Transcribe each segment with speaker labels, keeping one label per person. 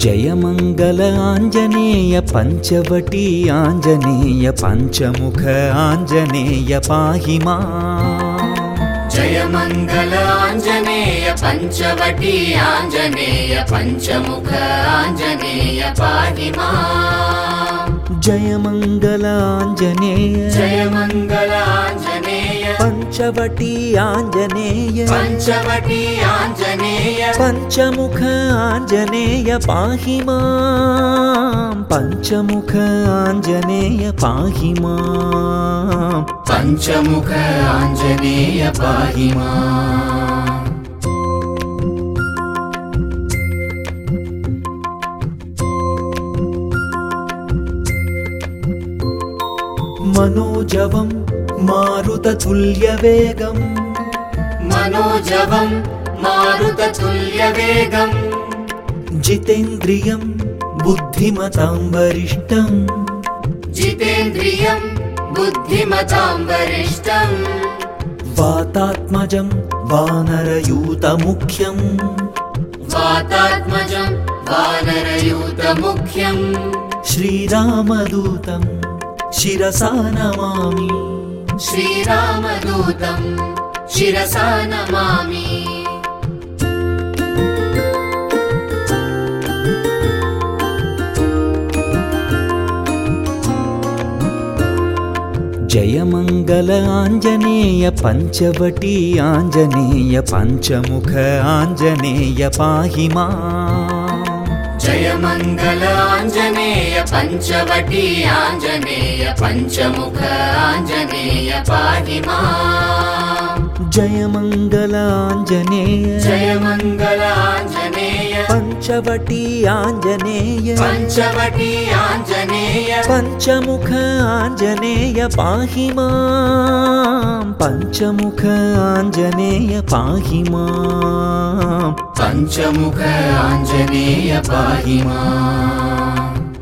Speaker 1: जयमंगल आंजनेय पंचवटी आंजनेय पंचमुख आंजनेय पाहि माम्।
Speaker 2: जयमंगल आंजनेय पंचवटी आंजनेय पंचमुख आंजनेय पाहि माम्।
Speaker 1: जयमंगल आंजनेय
Speaker 2: जयमंगल आंजनेय
Speaker 1: पंचवटी आंजनेय
Speaker 2: पंचवटी आंजनेय
Speaker 1: पंचमुख आंजनेय पाहि माम्। पंचमुख आंजनेय पाहि माम्।
Speaker 2: पंचमुख आंजनेय पाहि माम्।
Speaker 1: मनोजवं मारुततुल्यवेगं
Speaker 2: मनोजवं मारुततुल्यवेगं
Speaker 1: जितेन्द्रियं बुद्धिमतां वरिष्ठं
Speaker 2: जितेन्द्रियं बुद्धिमतां वरिष्ठं
Speaker 1: वातात्मजं वानरयूतमुख्यं
Speaker 2: वातात्मजं वानरयूतमुख्यं
Speaker 1: श्रीरामदूतं शिरसा नमामि
Speaker 2: श्रीरामदूतं शिरसा नमामि।
Speaker 1: जयमंगल आंजनेय पंचवटी आंजनेय पंचमुख आंजनेय पाहि माम्।
Speaker 2: जयमंगल आंजनेय पंचवटी आंजनेय पंचमुख आंजनेय पाहि माम्।
Speaker 1: जयमंगल आंजनेय
Speaker 2: जयमंगल आंजनेय
Speaker 1: पंचवटी आंजनेय
Speaker 2: पंचवटी आंजनेय
Speaker 1: पंचमुख आंजनेय पाहि माम्। पंचमुख आंजनेय पाहि माम्।
Speaker 2: पंचमुख आंजनेय पाहि माम्।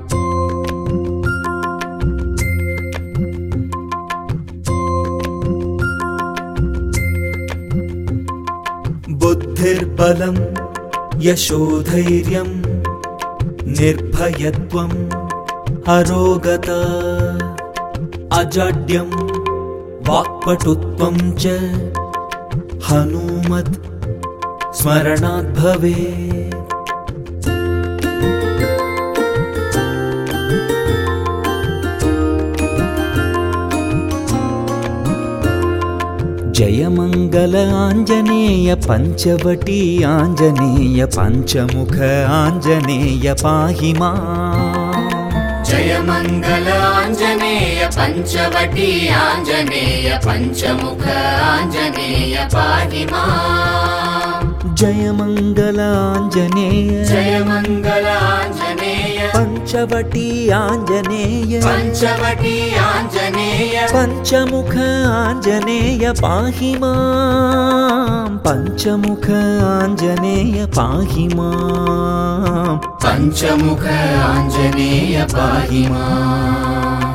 Speaker 1: बुद्धिर्बलं यशोधैर्यं निर्भयत्वम् अरोगता अजाड्यं वाक्पटुत्वं च हनूमत् स्मरणात् भवेत्। जयमंगल आंजनेय पंचवटी आंजनेय पंचमुख आंजनेय पाहि माम्।
Speaker 2: जयमंगल आंजनेय पंचवटी आंजनेय पंचमुख आंजनेय पाहि माम्।
Speaker 1: जयमंगल आंजनेय
Speaker 2: जयमंगल आंजनेय
Speaker 1: पंचवटी आंजनेय
Speaker 2: पंचवटी आंजनेय
Speaker 1: पंचमुख आंजनेय पाहि माम्। पंचमुख आंजनेय पाहि माम्।
Speaker 2: पंचमुख आंजनेय पाहि माम्।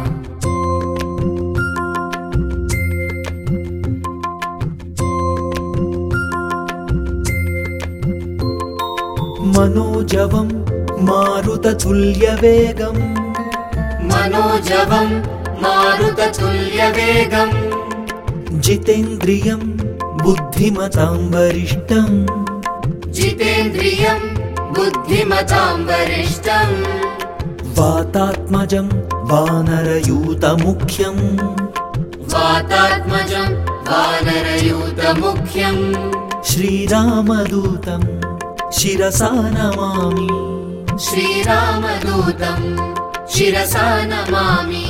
Speaker 1: मनोजवं मारुततुल्यवेगं
Speaker 2: मनोजवं मारुततुल्यवेगं
Speaker 1: जितेन्द्रियं बुद्धिमतां वरिष्ठं
Speaker 2: जितेन्द्रियं बुद्धिमतां वरिष्ठं
Speaker 1: वातात्मजं वानरयूतमुख्यं
Speaker 2: वातात्मजं वानरयूतमुख्यं
Speaker 1: श्रीरामदूतं शिरसा नमामि
Speaker 2: श्रीरामदूतं शिरसा नमामि।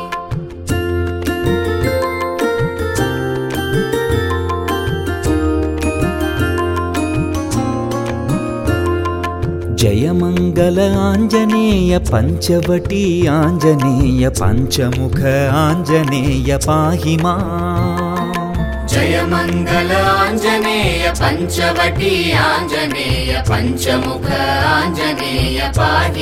Speaker 1: जयमंगल आंजनेय पंचवटी आंजनेय पंचमुख आंजनेय पाहि माम्।
Speaker 2: जयमंगल आंजनेय पंचवटी आंजनेय पंचमुख आंजनेय पाहि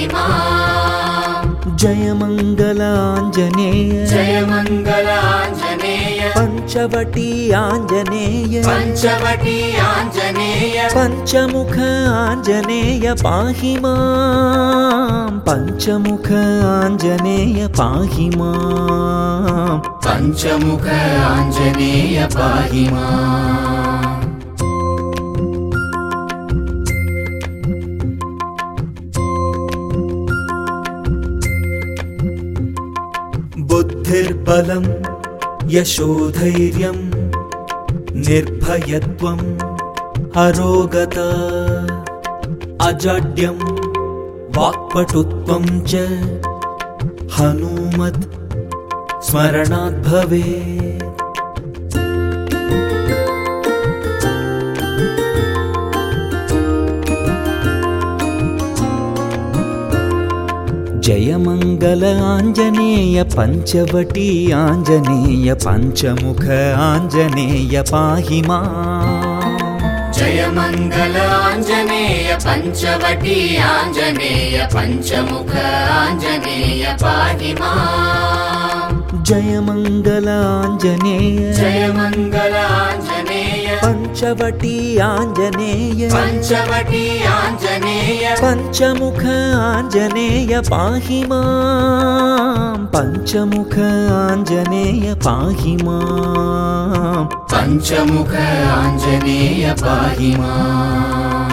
Speaker 2: माम्।
Speaker 1: जयमंगल आंजनेय
Speaker 2: जयमंगल आंजनेय
Speaker 1: पञ्चवटी आञ्जनेय
Speaker 2: पञ्चवटी आञ्जनेय
Speaker 1: पञ्चमुख आञ्जनेय पाहि मां पञ्चमुख आञ्जनेय पाहि मां
Speaker 2: पञ्चमुख आञ्जनेय पाहि माम्
Speaker 1: बुद्धिर्बलं यशोधैर्यं निर्भयत्वम् अरोगता अजाड्यं वाक्पटुत्वं च हनुमत् स्मरणात् भवेत्। जय मंगल आंजनेय पंचवटी आंजनेय पंचमुख आंजनेय पाहि मां
Speaker 2: जय मंगल आंजनेय पंचवटी आंजनेय पंचमुख आंजनेय पाहि मां
Speaker 1: जय मंगल आंजनेय
Speaker 2: जय मंगल आंजनेय
Speaker 1: पंचवटी आंजनेय
Speaker 2: पंचवटी आंजनेय
Speaker 1: पंचमुख आंजनेय पाहि मां पंचमुख आंजनेय पाहि मां
Speaker 2: पंचमुख आंजनेय पाहि माम्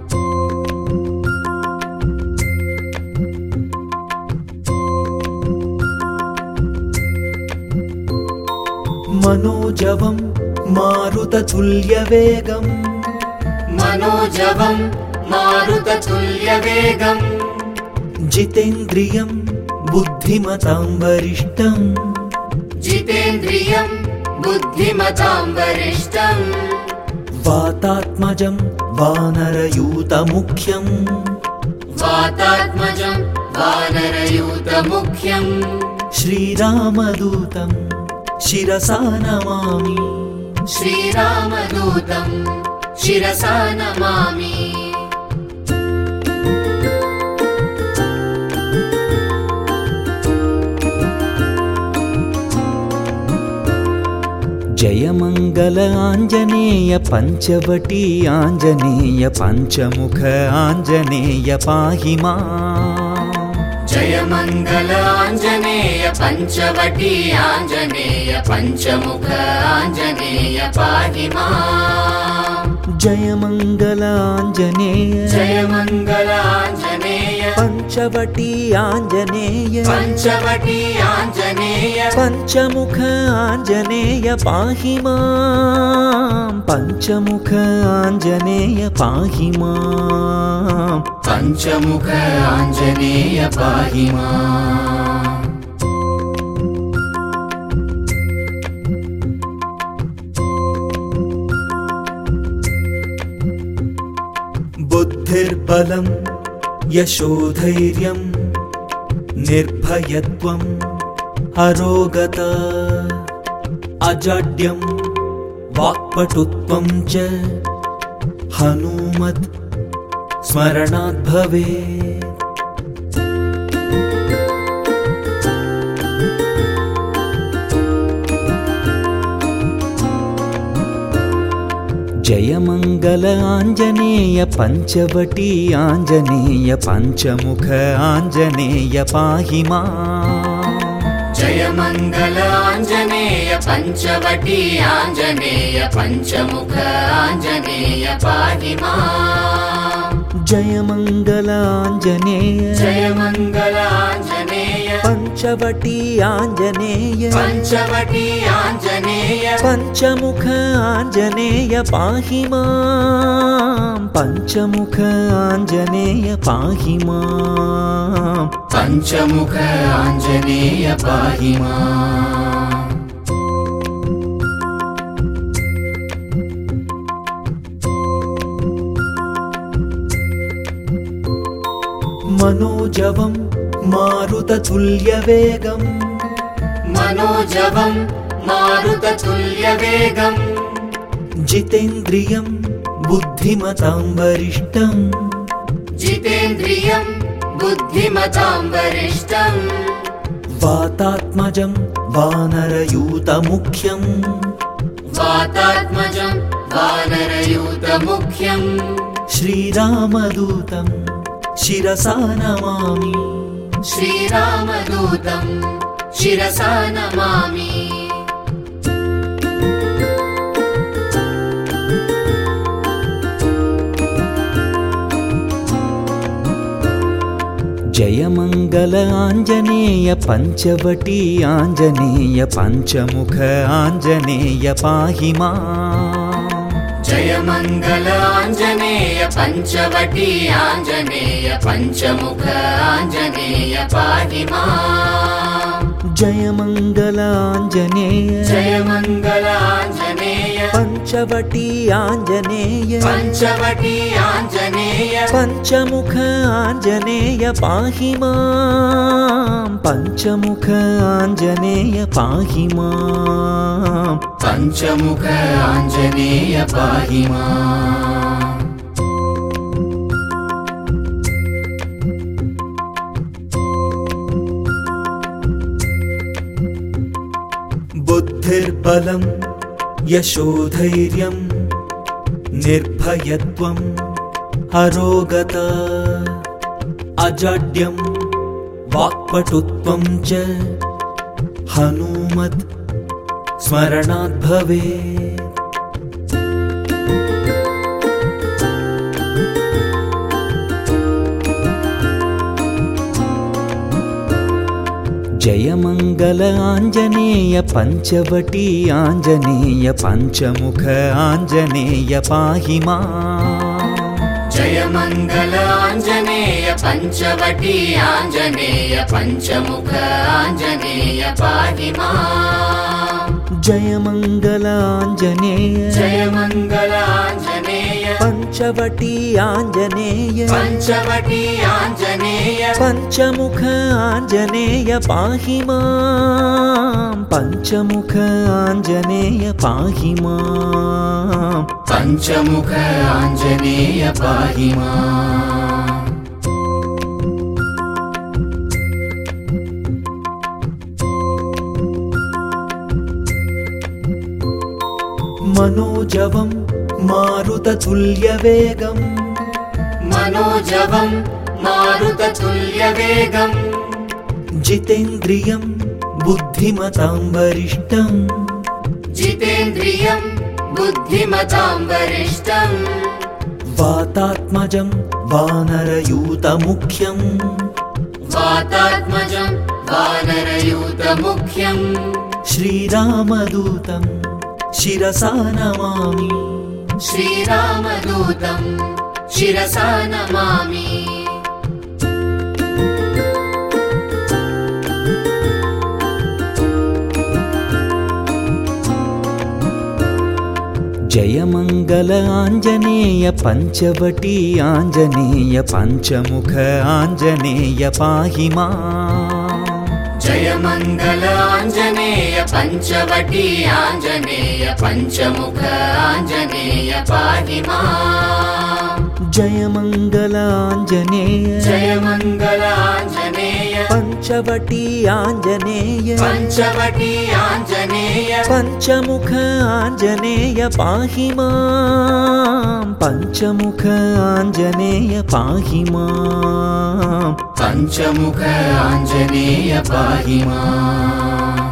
Speaker 1: मनोजवं मारुततुल्यवेगं
Speaker 2: मनोजवं मारुततुल्यवेगं
Speaker 1: जितेन्द्रियं बुद्धिमतां वरिष्ठं
Speaker 2: जितेन्द्रियं बुद्धिमतां वरिष्ठं
Speaker 1: वातात्मजं वानरयूतमुख्यं
Speaker 2: वातात्मजं वानरयूतमुख्यं
Speaker 1: श्रीरामदूतं शिरसा नमामि
Speaker 2: श्रीरामदूतं शिरसा नमामि
Speaker 1: जय मंगल आंजनेय पंचवटी आंजनेय पंचमुख आंजनेय पाहि मां
Speaker 2: जय मंगल आंजनेय पंचवटी आंजनेय पंचमुख आंजनेय पाहि मां
Speaker 1: जय मंगल आंजनेय
Speaker 2: जय मंगल आंजनेय
Speaker 1: पंचवटी आंजनेय
Speaker 2: पंचवटी आंजनेय
Speaker 1: पंचमुख आंजनेय पाहि मां पंचमुख आंजनेय पाहि मां
Speaker 2: पंचमुख आंजनेय पाहि माम्
Speaker 1: बुद्धिर्बलं यशोधैर्यं निर्भयत्वम् अरोगता अजाड्यं वाक्पटुत्वं च हनुमत् स्मरणात् भवेत्। जय मंगल आंजनेय पंचवटी आंजनेय पंचमुख आंजनेय पाहि मां
Speaker 2: जय मंगल आंजनेय पंचवटी आंजनेय पंचमुख आंजनेय पाहि माम्
Speaker 1: जय मंगल आंजनेय
Speaker 2: जय मंगल आंजनेय
Speaker 1: पंचवटी आंजनेय
Speaker 2: पंचवटी आंजनेय
Speaker 1: पंचमुख आंजनेय पाहि मां पंचमुख आंजनेय पाहि मां
Speaker 2: पंचमुख आंजनेय पाहि माम्
Speaker 1: मनोजवं मारुततुल्यवेगं
Speaker 2: मनोजवं मारुततुल्यवेगं
Speaker 1: जितेन्द्रियं बुद्धिमतां वरिष्ठं
Speaker 2: जितेन्द्रियं बुद्धिमतां वरिष्ठं
Speaker 1: वातात्मजं वानरयूतमुख्यम्
Speaker 2: वातात्मजं वानरयूतमुख्यं
Speaker 1: श्रीरामदूतं शिरसा नमामि
Speaker 2: श्रीरामदूतं शिरसा नमामि
Speaker 1: जय मंगल आंजनेय पंचवटी आंजनेय पंचमुख आंजनेय पाहि माम्
Speaker 2: जय मंगल आंजनेय पंचवटी आंजनेय पंचमुख आंजनेय पाहि माम्
Speaker 1: जय मंगल आंजनेय
Speaker 2: जय मंगल आंजनेय
Speaker 1: पंचवटी आंजनेय
Speaker 2: पंचवटी आंजनेय
Speaker 1: पंचमुख आंजनेय पाहि माम् पंचमुख आंजनेय पाहि माम्
Speaker 2: पंचमुख आंजनेय पाहि माम्
Speaker 1: बुद्धिर्बलं यशोधैर्यं निर्भयत्वम् अरोगता अजाड्यं वाक्पटुत्वं च हनूमत् स्मरणात् भवेत् जय मंगल आंजनेय पंचवटी आंजनेय पंचमुख आंजनेय पाहि माम्
Speaker 2: जय मंगल आंजनेय पंचवटी आंजनेय पंचमुख आंजनेय पाहि माम्
Speaker 1: जय मंगल आंजनेय
Speaker 2: जय मंगल आंजनेय
Speaker 1: पंचवटी आंजनेय
Speaker 2: पंचवटी आंजनेय
Speaker 1: पंचमुख आंजनेय पाहि माम् पंचमुख आंजनेय पाहि माम्
Speaker 2: पंचमुख आंजनेय पाहि माम्
Speaker 1: मनोजवं मारुततुल्यवेगं
Speaker 2: मनोजवं मारुततुल्यवेगं
Speaker 1: जितेन्द्रियं बुद्धिमतां वरिष्ठं
Speaker 2: जितेन्द्रियं बुद्धिमतां वरिष्ठं
Speaker 1: वातात्मजं वानरयूतमुख्यं
Speaker 2: वातात्मजं वानरयूतमुख्यं
Speaker 1: श्रीरामदूतं शिरसा नमामि
Speaker 2: श्रीरामदूतं शिरसा नमामि
Speaker 1: जय मंगल आंजनेय पंचवटी आंजनेय पंचमुख आंजनेय पाहि माम्
Speaker 2: जय मंगल आंजनेय पंचवटी आंजनेय पंचमुख आंजनेय पाहि माम्
Speaker 1: जय मंगल आंजनेय
Speaker 2: जय मंगल आंजनेय
Speaker 1: पंचवटी आंजनेय
Speaker 2: पंचवटी आंजनेय
Speaker 1: पंचमुख आंजनेय पाहि माम् पंचमुख आंजनेय पाहि माम्
Speaker 2: पंचमुख आंजनेय पाहि माम्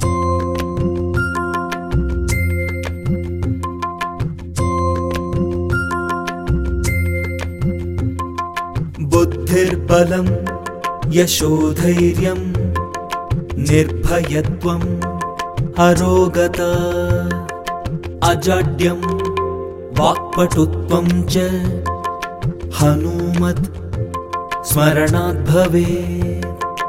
Speaker 1: बुद्धिर्बलं यशोधैर्यं निर्भयत्वम् अरोगता अजाड्यं वाक्पटुत्वं च हनूमत् स्मरणात् भवेत्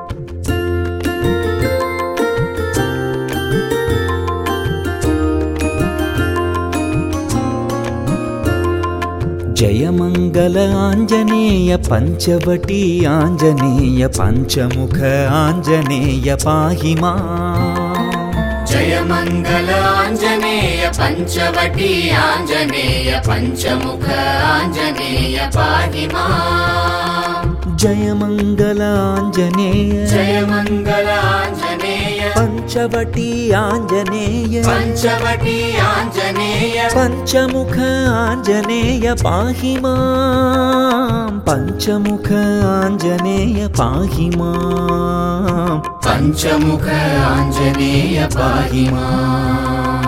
Speaker 1: जय मंगल आंजनेय पंचवटी आंजनेय पंचमुख आंजनेय पाहि माम्
Speaker 2: जय मंगल आंजनेय पंचवटी आंजनेय पंचमुख आंजनेय पाहि माम्
Speaker 1: जय मंगल आंजनेय
Speaker 2: जय मंगल आंजनेय
Speaker 1: पञ्चवटी आञ्जनेय
Speaker 2: पञ्चवटी आञ्जनेय
Speaker 1: पञ्चमुख आञ्जनेय पाहि मां पञ्चमुख आञ्जनेय पाहि मां
Speaker 2: पञ्चमुख आञ्जनेय पाहि माम्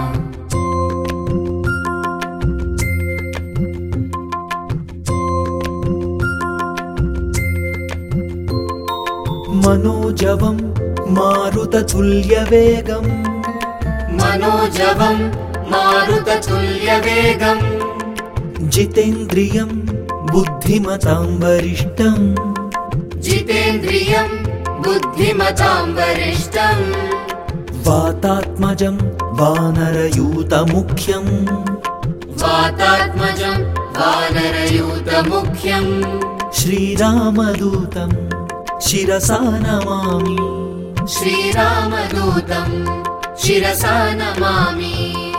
Speaker 1: मनोजवं मारुततुल्यवेगं
Speaker 2: मनोजवं मारुततुल्यवेगं
Speaker 1: जितेन्द्रियं बुद्धिमतां वरिष्ठं
Speaker 2: जितेन्द्रियं बुद्धिमतां वरिष्ठं
Speaker 1: वातात्मजं वानरयूतमुख्यं
Speaker 2: वातात्मजं वानरयूतमुख्यं
Speaker 1: श्रीरामदूतं शिरसा नमामि
Speaker 2: श्रीरामदूतं शिरसा नमामि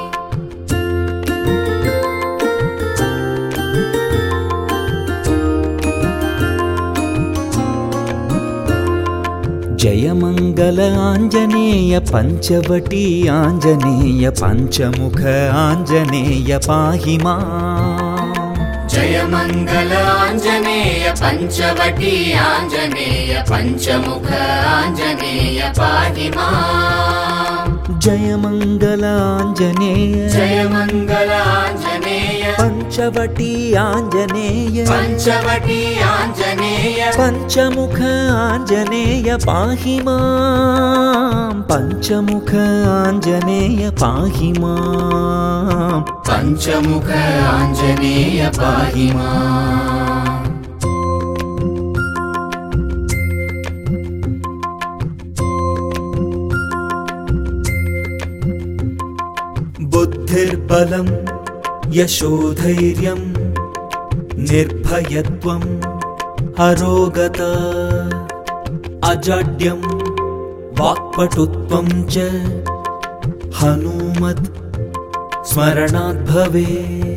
Speaker 1: जय मंगल आञ्जनेय पञ्चवटी आञ्जनेय पञ्चमुख आञ्जनेय पाहि मां
Speaker 2: जय मंगल आञ्जनेय पञ्चवटी आञ्जनेय पञ्चमुख आञ्जनेय पाहि माम्
Speaker 1: जय मंगल आञ्जनेय
Speaker 2: जय मंगल आञ्जनेय
Speaker 1: पञ्चवटी आञ्जनेय
Speaker 2: पञ्चवटी आञ्जनेय
Speaker 1: पञ्चमुख आञ्जनेय पाहि मां पञ्चमुख आञ्जनेय पाहि मां
Speaker 2: पञ्चमुख आञ्जनेय पाहि माम्
Speaker 1: बुद्धिर्बलं यशोधैर्यं निर्भयत्वम् अरोगता अजाड्यं वाक्पटुत्वं च हनूमत् स्मरणात् भवेत्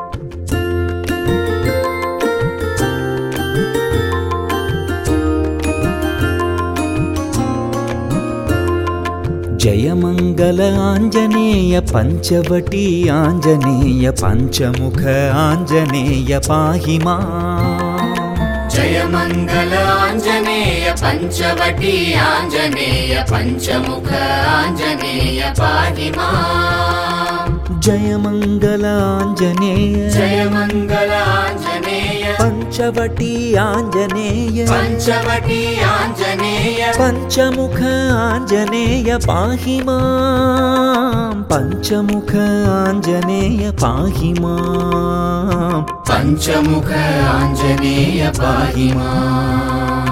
Speaker 1: जय मंगल आञ्जनेय पञ्चवटी आञ्जनेय पञ्चमुख आञ्जनेय पाहि मां
Speaker 2: जय मंगल आञ्जनेय पञ्चवटी आञ्जनेय पञ्चमुख आञ्जनेय पाहि माम्
Speaker 1: जय मंगल आञ्जनेय
Speaker 2: जय मंगल आञ्जनेय
Speaker 1: पञ्चवटी आञ्जनेय
Speaker 2: पञ्चवटी आञ्जनेय
Speaker 1: पञ्चमुख आञ्जनेय पाहि मां पञ्चमुख आञ्जनेय पाहि मां
Speaker 2: पञ्चमुख आञ्जनेय पाहि माम्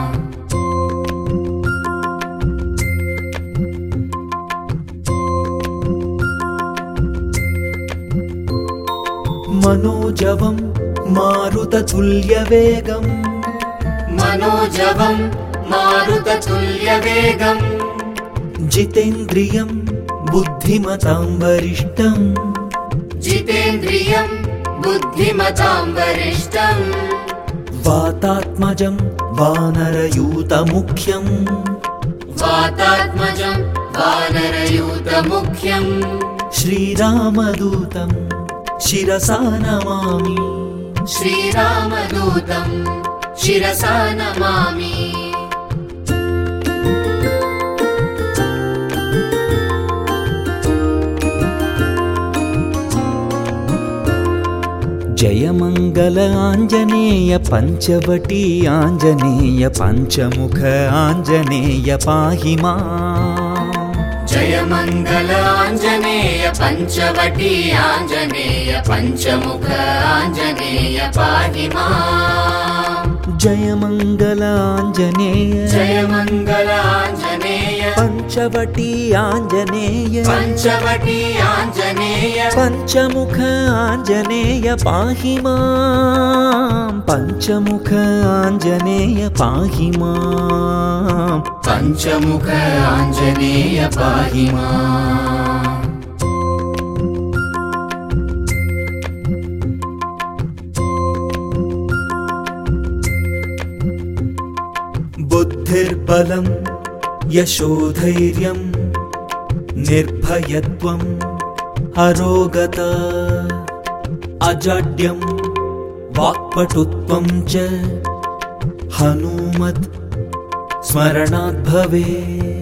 Speaker 1: मनोजवं मारुततुल्यवेगं
Speaker 2: मनोजवं मारुततुल्यवेगं
Speaker 1: जितेन्द्रियं बुद्धिमतां वरिष्ठं
Speaker 2: जितेन्द्रियं बुद्धिमतां वरिष्ठं
Speaker 1: वातात्मजं वानरयूतमुख्यं
Speaker 2: वातात्मजं वानरयूतमुख्यं
Speaker 1: श्रीरामदूतं शिरसा नमामि
Speaker 2: श्रीरामदूतं शिरसा नमामि
Speaker 1: जय मंगल आञ्जनेय पञ्चवटी आञ्जनेय पञ्चमुख आञ्जनेय पाहि मां
Speaker 2: जय मंगल आञ्जनेय पञ्चवटी आञ्जनेय पञ्चमुख आञ्जनेय पाहि माम्
Speaker 1: जय मंगल आञ्जनेय
Speaker 2: जय मंगल आञ्जनेय
Speaker 1: पञ्चवटी आञ्जनेय
Speaker 2: पञ्चवटी आञ्जनेय
Speaker 1: पञ्चमुख आञ्जनेय पाहि मां पञ्चमुख आञ्जनेय पाहि मां
Speaker 2: पञ्चमुख आञ्जनेय पाहि माम्
Speaker 1: बुद्धिर्बलं यशोधैर्यं निर्भयत्वम् अरोगता अजाड्यं वाक्पटुत्वं च हनुमत् स्मरणात् भवेत्।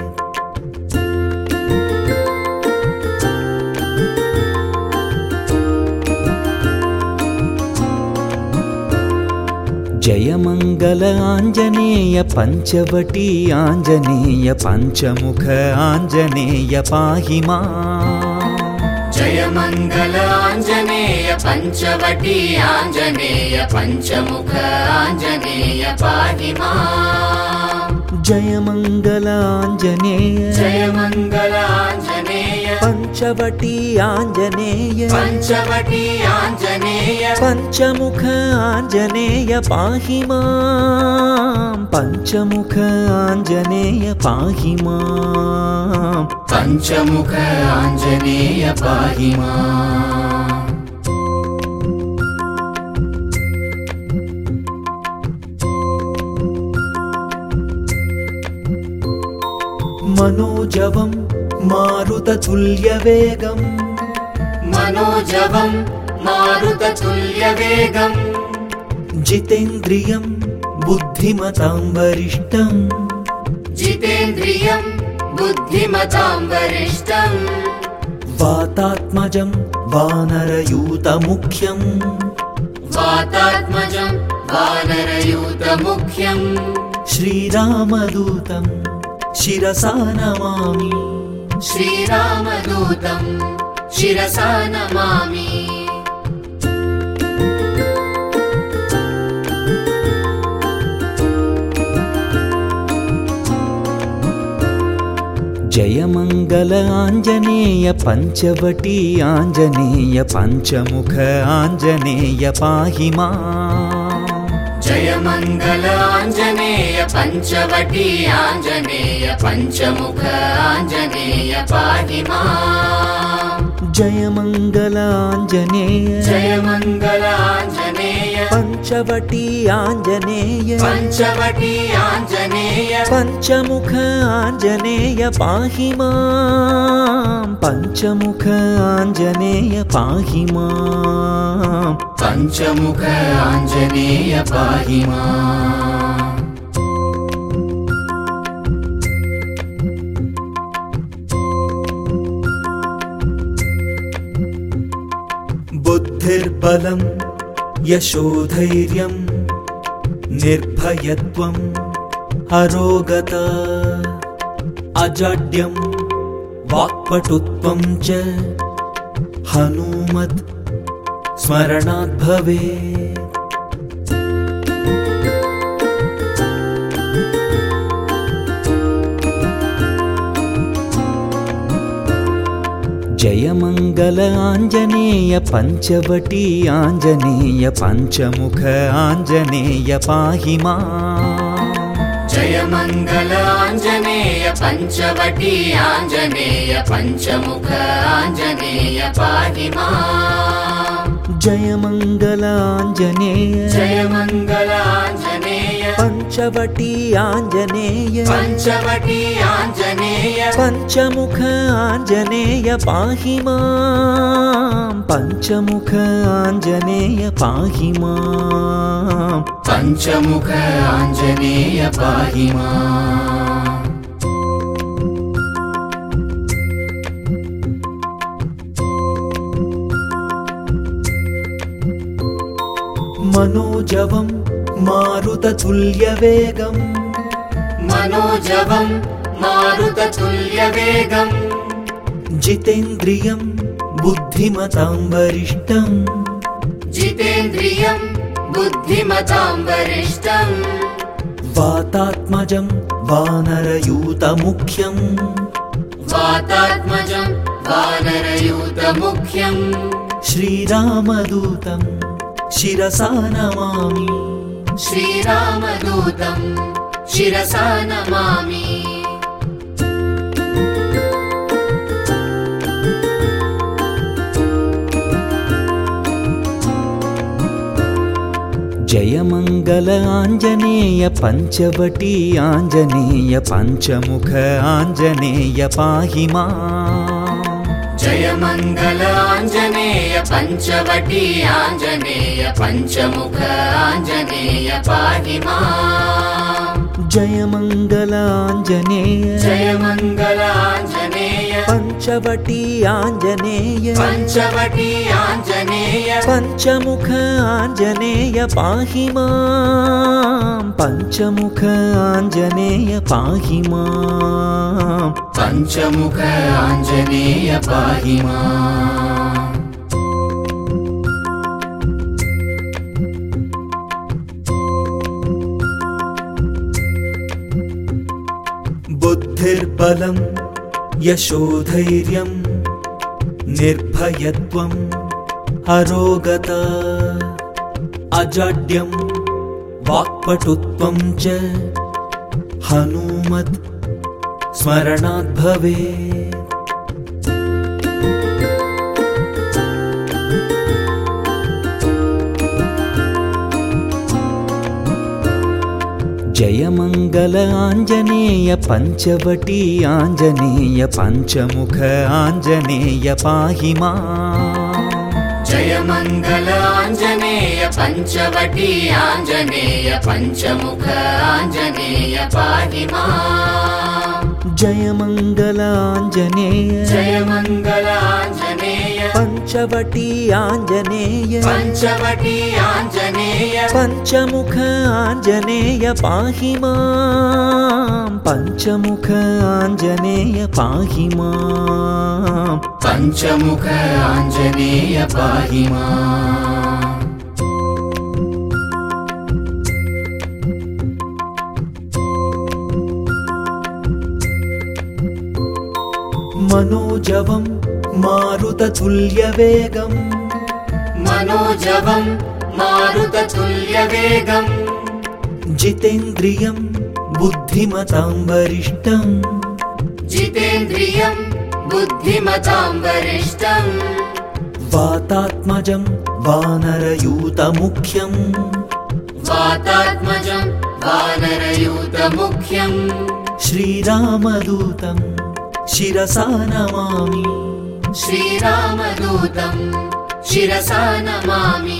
Speaker 1: जय मंगल आंजनेय पंचवटी आंजनेय पंचमुख आंजनेय पाहि माम्।
Speaker 2: जय मंगल आंजनेय पंचवटी आंजनेय पंचमुख आंजनेय पाहि माम्।
Speaker 1: जय मंगल आंजनेय
Speaker 2: जय मंगल आंजनेय
Speaker 1: पंचवटी आंजनेय
Speaker 2: पंचवटी आंजनेय
Speaker 1: पंचमुख आंजनेय पाहि माम्। पंचमुख आंजनेय पाहि माम्।
Speaker 2: पंचमुख आंजनेय पाहि माम्।
Speaker 1: मनोजवं मारुततुल्यवेगं
Speaker 2: मनोजवं मारुततुल्यवेगं
Speaker 1: जितेन्द्रियं बुद्धिमतां वरिष्ठं
Speaker 2: जितेन्द्रियं बुद्धिमतां वरिष्ठं
Speaker 1: वातात्मजं वानरयूतमुख्यं
Speaker 2: वातात्मजं वानरयूतमुख्यं
Speaker 1: श्रीरामदूतं शिरसा नमामि।
Speaker 2: श्रीरामदूतं शिरसा नमामि।
Speaker 1: जय मंगल आंजनेय पंचवटी आंजनेय पंचमुख आंजनेय पाहि माम्।
Speaker 2: जय मंगल आंजनेय पंचवटी आंजनेय पंचमुख आंजनेय पाहि माम्।
Speaker 1: जय मंगल आंजनेय
Speaker 2: जय मंगल आंजनेय
Speaker 1: पंचवटी आंजनेय
Speaker 2: पंचवटी आंजनेय
Speaker 1: पंचमुख आंजनेय पाहि माम्। पंचमुख आंजनेय पाहि माम्।
Speaker 2: पंचमुख आंजनेय पाहि माम्।
Speaker 1: बुद्धिर्बलं यशोधैर्यं निर्भयत्वम् अरोगता अजाड्यं वाक्पटुत्वं च हनुमत् स्मरणात् भवेत्। जय मंगल आंजनेय पंचवटी आंजनेय पंचमुख आंजनेय पाहि माम्।
Speaker 2: जय मंगल आंजनेय पंचवटी आंजनेय पंचमुख आंजनेय पाहि माम्।
Speaker 1: जय मंगल आंजनेय
Speaker 2: जय मंगल आंजनेय
Speaker 1: पंचवटी आंजनेय
Speaker 2: पंचवटी आंजनेय
Speaker 1: पंचमुख आंजनेय पाहि माम्। पंचमुख आंजनेय पाहि माम्।
Speaker 2: पंचमुख आंजनेय पाहि माम्।
Speaker 1: मनोजवं मारुततुल्यवेगं
Speaker 2: मनोजवं मारुततुल्यवेगं
Speaker 1: जितेन्द्रियं बुद्धिमतां वरिष्ठं
Speaker 2: जितेन्द्रियं बुद्धिमतां वरिष्ठं
Speaker 1: वातात्मजं वानरयूतमुख्यं
Speaker 2: वातात्मजं वानरयूतमुख्यं
Speaker 1: श्रीरामदूतं शिरसा नमामि।
Speaker 2: श्रीरामदूतं शिरसा नमामि।
Speaker 1: जय मंगल आंजनेय पंचवटी आंजनेय पंचमुख आंजनेय पाहि मां।
Speaker 2: जय मंगल आंजनेय पंचवटी आंजनेय पंचमुख आंजनेय पाहि मां।
Speaker 1: जय मंगल आंजनेय
Speaker 2: जय मंगल आंजनेय
Speaker 1: पंचवटी आंजनेय
Speaker 2: पंचवटी आंजनेय
Speaker 1: पंचमुख आंजनेय पाहि मां। पंचमुख आंजनेय पाहि मां।
Speaker 2: पंचमुख आंजनेय पाहि मां।
Speaker 1: बुद्धिर्बलं यशोधैर्यं निर्भयत्वम् अरोगता अजाड्यं वाक्पटुत्वं च हनुमत् स्मरणात् भवेत्। जय मंगल आंजनेय पंचवटी आंजनेय पंचमुख आंजनेय पाहि मां।
Speaker 2: जय मंगल आंजनेय पंचवटी आंजनेय पंचमुख आंजनेय पाहि मां।
Speaker 1: जय मंगल आंजनेय
Speaker 2: जय मंगल आंजनेय
Speaker 1: पंचवटी आंजनेय
Speaker 2: पंचवटी आंजनेय
Speaker 1: पंचमुख आंजनेय पाहि मां। पंचमुख आंजनेय पाहि मां।
Speaker 2: पंचमुख आंजनेय पाहि मां।
Speaker 1: मनोजवं मारुततुल्यवेगं
Speaker 2: मनोजवं मारुततुल्यवेगं
Speaker 1: जितेन्द्रियं बुद्धिमतां वरिष्ठं
Speaker 2: जितेन्द्रियं बुद्धिमतां वरिष्ठं
Speaker 1: वातात्मजं वानरयूतमुख्यं
Speaker 2: वातात्मजं वानरयूतमुख्यं
Speaker 1: श्रीरामदूतं शिरसा नमामि।
Speaker 2: श्रीरामदूतं शिरसा नमामि।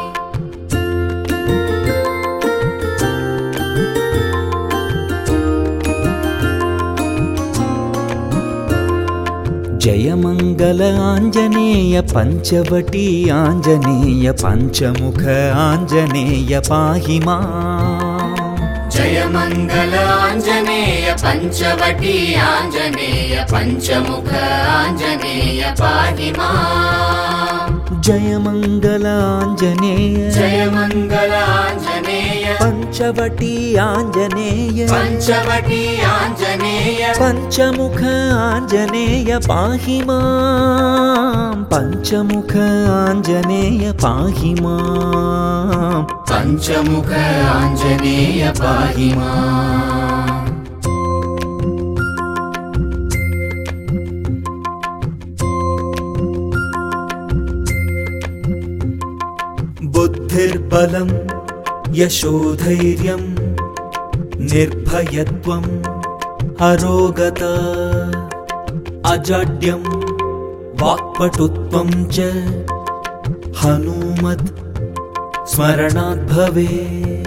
Speaker 1: जय मंगल आंजनेय पंचवटी आंजनेय पंचमुख आंजनेय पाहि मां।
Speaker 2: जय मंगल आंजनेय पंचवटी आंजनेय पंचमुख आंजनेय पाहि मां।
Speaker 1: जय मंगल आंजनेय
Speaker 2: जय मंगल आंजनेय
Speaker 1: पंचवटी आंजनेय
Speaker 2: पंचवटी आंजनेय
Speaker 1: पंचमुख आंजनेय पाहि मां। पंचमुख आंजनेय पाहि मां।
Speaker 2: पंचमुख आंजनेय पाहि मां।
Speaker 1: बुद्धिर्बलं यशोधैर्यं निर्भयत्वम् अरोगता अजाड्यं वाक्पटुत्वं च हनुमत् स्मरणात् भवेत्।